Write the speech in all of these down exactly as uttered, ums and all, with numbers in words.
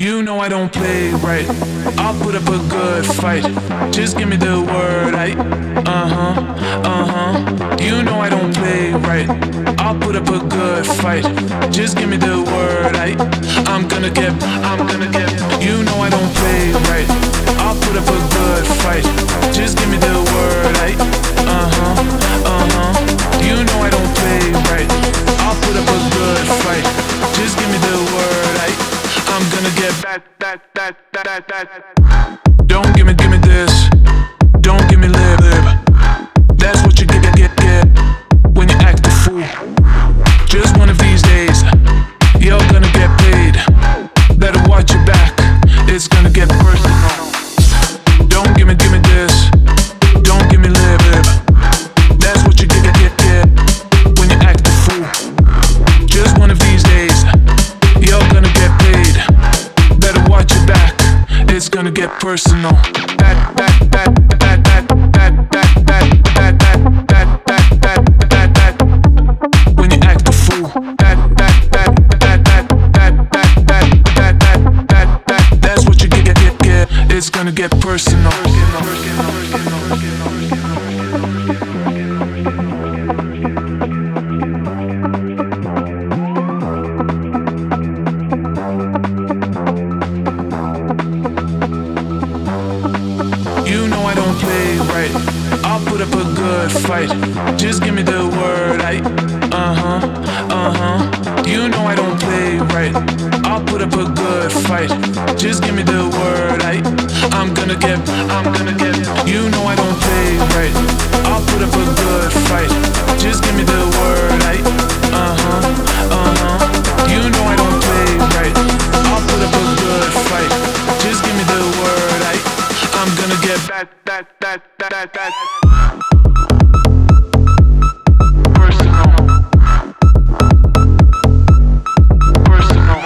You know I don't play right. I'll put up a good fight. Just give me the word, I. Uh-huh, uh-huh. You know I don't play right. I'll put up a good fight. Just give me the word, I. I'm gonna get, I'm gonna get. You know I don't play right. I'll put up a good fight. Just give me the word, I. Uh-huh, uh-huh. You know I don't play right. I'll put up a good fight. Just give me the word, I. I'm gonna get back, back, back, back, back, back. Don't give me, give me this. Don't give me lip, lip. That's what you get, get, get, get when you act a fool. Just one of these days, you're gonna get paid. Better watch your back, it's gonna get personal. Don't give me, give me this. Don't give me lip, lip. That's what you get, get, get, get when you act a fool. Just one of these days, you're gonna get paid. Better watch your back, it's gonna get personal. Back, back, back, back, back, back, back, back, back, back, back, back, back, back, back. When you act a fool. Back, back, back, back, back, back, back, back, back, back, back, back. That's what you get, get, get, get. It's gonna get personal. You know I don't play right. I'll put up a good fight. Just give me the word, I. Uh-huh, uh-huh. You know I don't play right. I'll put up a good fight. Just give me the word, I. I'm gonna get, I'm gonna get. You know I don't play right. I'll put up a good fight. Just give me the word, I. Uh-huh, uh-huh. You know I don't play right. I'll put up a good fight. Just give me the word, I. I'm gonna get back, back, back, back, back, back. Personal. Personal.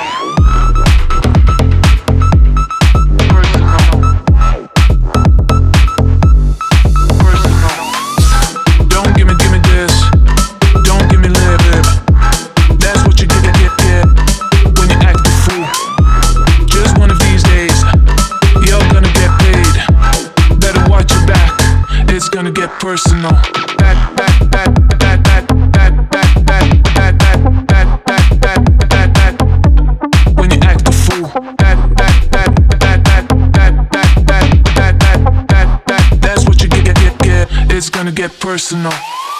Personal. Personal. Don't give me, give me this. Don't give me lip, lip. That's what you get, get, get, get when you act a fool. Just one of these days, you're gonna get paid. Better watch your back, it's gonna get personal. Back, back, back, back, back, back, back, back, back, back, back, back, back, back, back. When you act a fool. Back, back, back, back, back, back, back, back, back, back, back, back. That's what you get, get, get, get. It's gonna get personal.